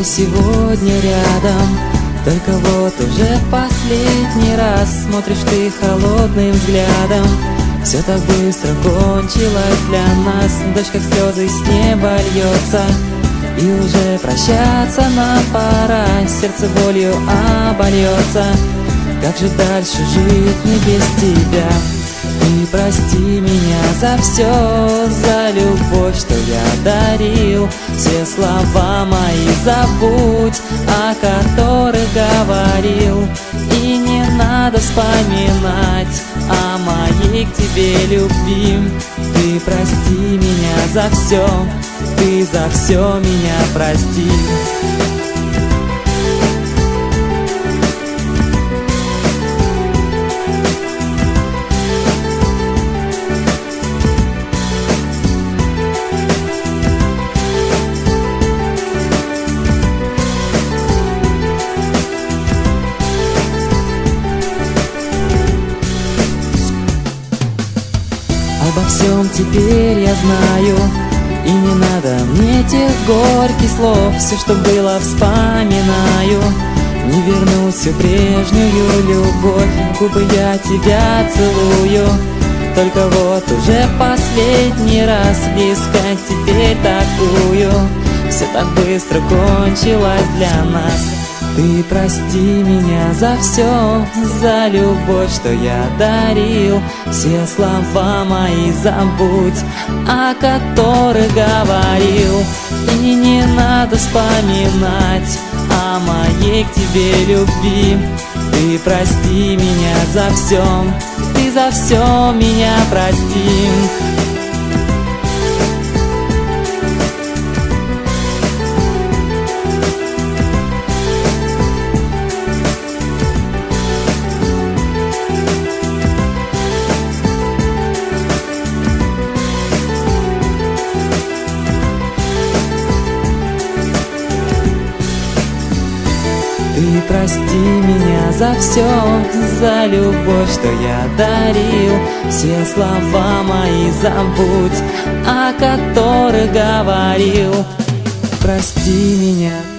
сегодня рядом, только вот уже в последний раз смотришь ты холодным взглядом. Все так быстро кончилось для нас, дождь как слезы с неба льется, и уже прощаться нам пора, сердце болью обольется. Как же дальше жить не без тебя? Ты прости меня за все, за любовь, что я дарил. Все слова мои забудь, о которых говорил. И не надо вспоминать о моей к тебе любви. Ты прости меня за все, ты за все меня прости. Обо всем теперь я знаю, и не надо мне тех горьких слов. Все, что было, вспоминаю. Не верну всю прежнюю любовь, в губы я тебя целую. Только вот уже последний раз близко теперь такую. Все так быстро кончилось для нас. Ты прости меня за все, за любовь, что я дарил. Все слова мои забудь, о которых говорил. И не надо вспоминать о моей к тебе любви. Ты прости меня за все, ты за все меня прости. Ты прости меня за все, за любовь, что я дарил. Все слова мои забудь, о которых говорил. Прости меня.